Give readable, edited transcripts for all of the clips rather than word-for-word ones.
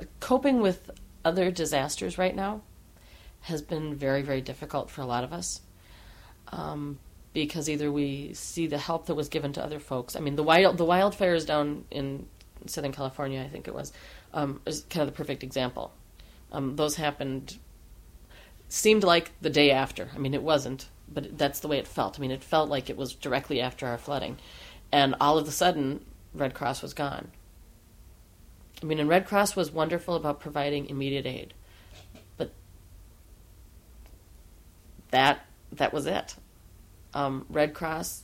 coping with other disasters right now has been very, very difficult for a lot of us. Because either we see the help that was given to other folks. I mean, the wildfires down in Southern California, I think it was, is kind of the perfect example. Those happened, seemed like the day after. I mean, it wasn't, but that's the way it felt. I mean, it felt like it was directly after our flooding. And all of a sudden, Red Cross was gone. I mean, and Red Cross was wonderful about providing immediate aid. But that was it. Red Cross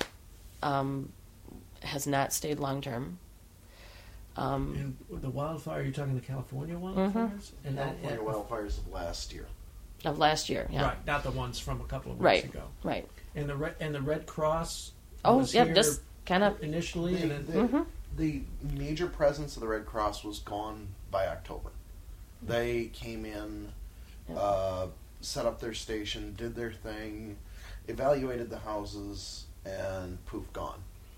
has not stayed long term. And the wildfire, you're talking the California wildfires? And California wildfires of last year. Of last year, yeah. Right, not the ones from a couple of weeks Right, ago. right. And the Red Cross Oh, was yeah, here just kind of initially, and then The major presence of the Red Cross was gone by October. They came in, set up their station, did their thing, evaluated the houses, and poof, gone.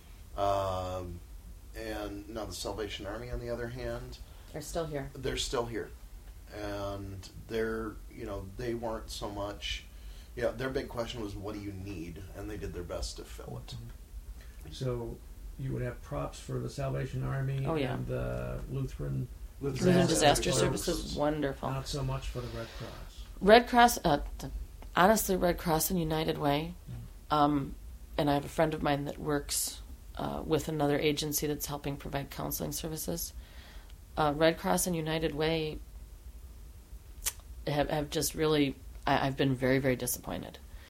And now the Salvation Army, on the other hand, they're still here. they're still here. And they weren't so much, their big question was, what do you need? And they did their best to fill it. so you would have props for the Salvation Army Oh, yeah. and the Lutheran Disaster Services, wonderful. Not so much for the Red Cross. Red Cross, honestly, Red Cross and United Way. And I have a friend of mine that works with another agency that's helping provide counseling services. Red Cross and United Way have just really, I've been very, very disappointed.